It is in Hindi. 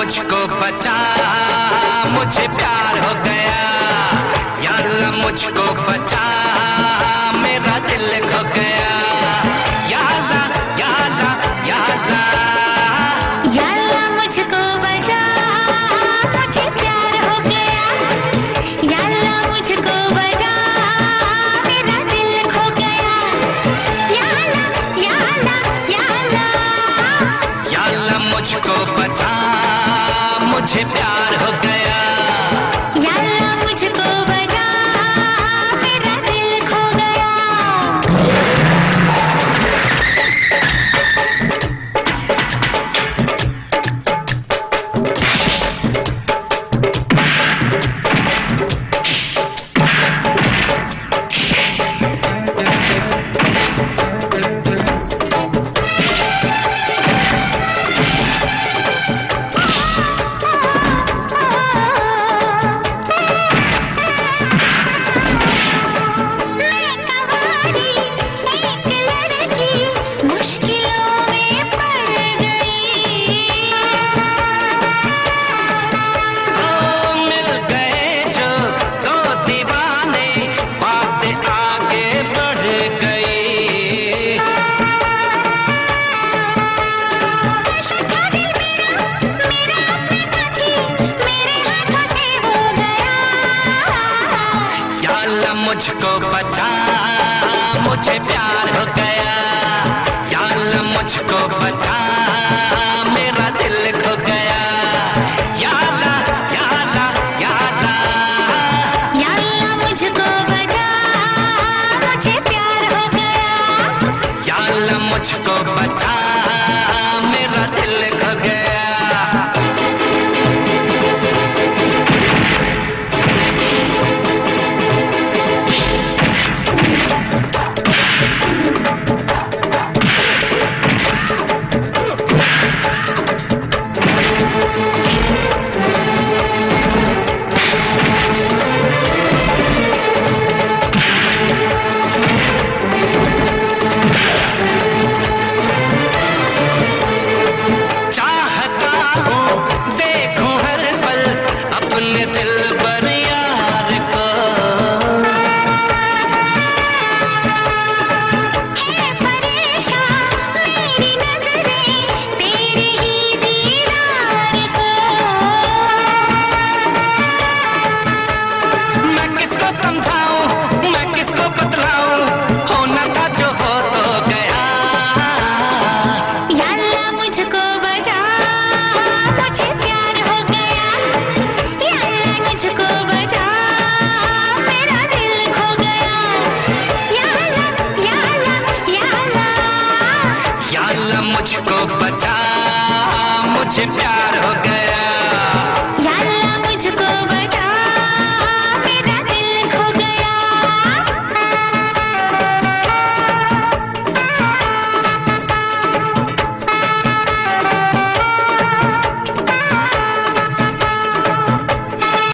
मुझको बचा, मुझे प्यार हो गया। या अल्लाह मुझको बचा, मेरा दिल खो गया। या अल्लाह, या अल्लाह, या अल्लाह, या अल्लाह मुझको बचा, मुझे प्यार हो गया। या अल्लाह मुझको बचा, मेरा दिल खो गया। या अल्लाह, या अल्लाह, या अल्लाह, या अल्लाह मुझको बचा, मुझे प्यार हो गया। या अल्लाह मुझको बचा, मेरा दिल खो गया। मुझको बचा, मुझे प्यार हो गया। या अल्लाह मुझको बचा, मेरा दिल खो गया। या अल्लाह, या अल्लाह, या अल्लाह, या अल्लाह मुझको बचा, मुझे प्यार हो गया। या अल्लाह मुझको बचा, मेरा दिल खो गया। मुझको बचा, मुझे प्यार हो गया।